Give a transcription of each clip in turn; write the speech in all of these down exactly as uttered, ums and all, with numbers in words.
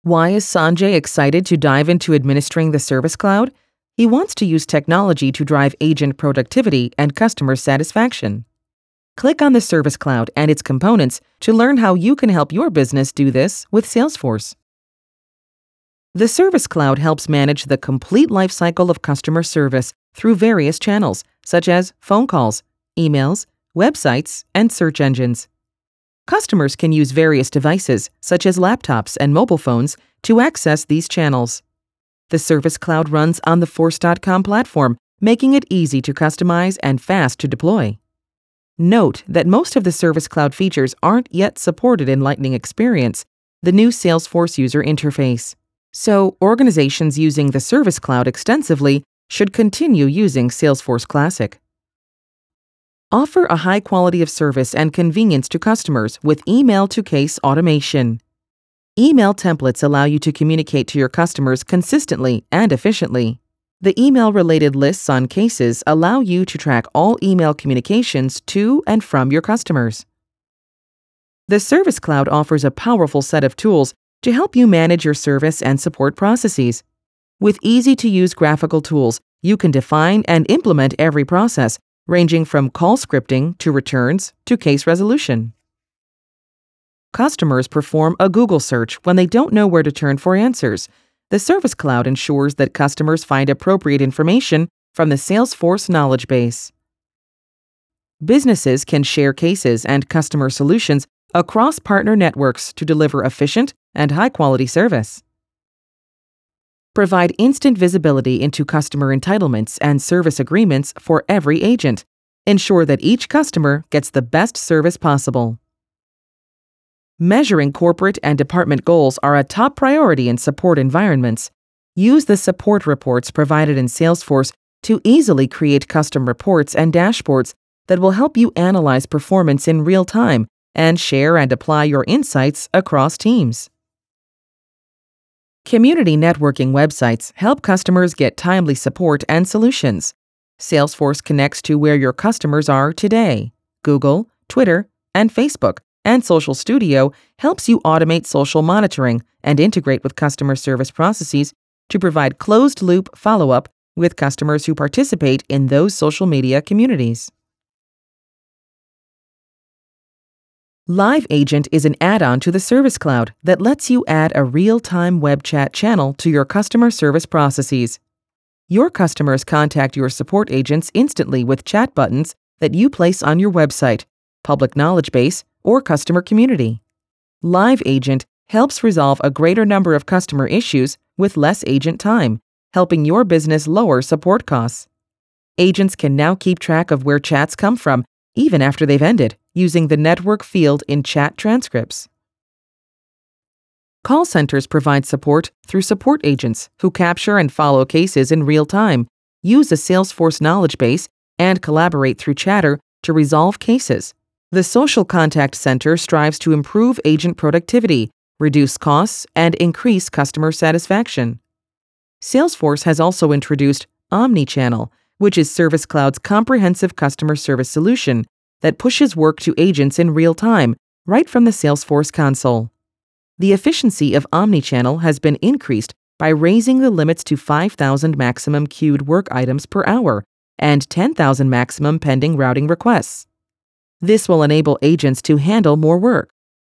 Why is Sanjay excited to dive into administering the Service Cloud? He wants to use technology to drive agent productivity and customer satisfaction. Click on the Service Cloud and its components to learn how you can help your business do this with Salesforce. The Service Cloud helps manage the complete lifecycle of customer service through various channels, such as phone calls, emails, websites, and search engines. Customers can use various devices, such as laptops and mobile phones, to access these channels. The Service Cloud runs on the Force dot com platform, making it easy to customize and fast to deploy. Note that most of the Service Cloud features aren't yet supported in Lightning Experience, the new Salesforce user interface. So, organizations using the Service Cloud extensively should continue using Salesforce Classic. Offer a high quality of service and convenience to customers with email-to-case automation. Email templates allow you to communicate to your customers consistently and efficiently. The email-related lists on cases allow you to track all email communications to and from your customers. The Service Cloud offers a powerful set of tools to help you manage your service and support processes. With easy-to-use graphical tools, you can define and implement every process, ranging from call scripting to returns to case resolution. Customers perform a Google search when they don't know where to turn for answers. The Service Cloud ensures that customers find appropriate information from the Salesforce knowledge base. Businesses can share cases and customer solutions across partner networks to deliver efficient and high-quality service. Provide instant visibility into customer entitlements and service agreements for every agent. Ensure that each customer gets the best service possible. Measuring corporate and department goals are a top priority in support environments. Use the support reports provided in Salesforce to easily create custom reports and dashboards that will help you analyze performance in real time and share and apply your insights across teams. Community networking websites help customers get timely support and solutions. Salesforce connects to where your customers are today. Google, Twitter, and Facebook, and Social Studio helps you automate social monitoring and integrate with customer service processes to provide closed-loop follow-up with customers who participate in those social media communities. Live Agent is an add-on to the Service Cloud that lets you add a real-time web chat channel to your customer service processes. Your customers contact your support agents instantly with chat buttons that you place on your website, public knowledge base, or customer community. Live Agent helps resolve a greater number of customer issues with less agent time, helping your business lower support costs. Agents can now keep track of where chats come from, even after they've ended, using the network field in chat transcripts. Call centers provide support through support agents who capture and follow cases in real time, use a Salesforce knowledge base, and collaborate through Chatter to resolve cases. The Social Contact Center strives to improve agent productivity, reduce costs, and increase customer satisfaction. Salesforce has also introduced Omnichannel, which is Service Cloud's comprehensive customer service solution that pushes work to agents in real time, right from the Salesforce console. The efficiency of Omnichannel has been increased by raising the limits to five thousand maximum queued work items per hour and ten thousand maximum pending routing requests. This will enable agents to handle more work.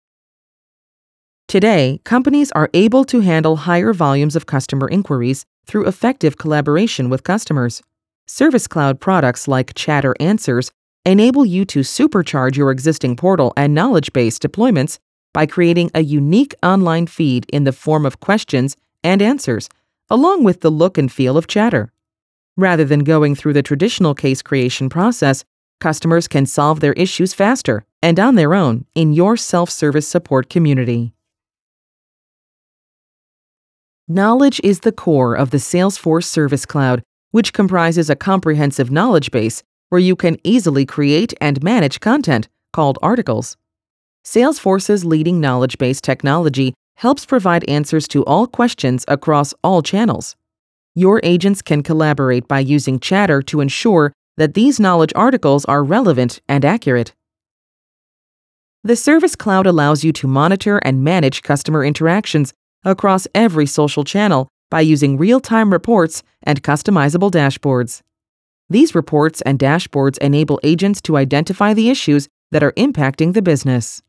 Today, companies are able to handle higher volumes of customer inquiries through effective collaboration with customers. Service Cloud products like Chatter Answers enable you to supercharge your existing portal and knowledge base deployments by creating a unique online feed in the form of questions and answers, along with the look and feel of Chatter. Rather than going through the traditional case creation process, customers can solve their issues faster and on their own in your self-service support community. Knowledge is the core of the Salesforce Service Cloud, which comprises a comprehensive knowledge base where you can easily create and manage content called articles. Salesforce's leading knowledge base technology helps provide answers to all questions across all channels. Your agents can collaborate by using Chatter to ensure that these knowledge articles are relevant and accurate. The Service Cloud allows you to monitor and manage customer interactions across every social channel by using real-time reports and customizable dashboards. These reports and dashboards enable agents to identify the issues that are impacting the business.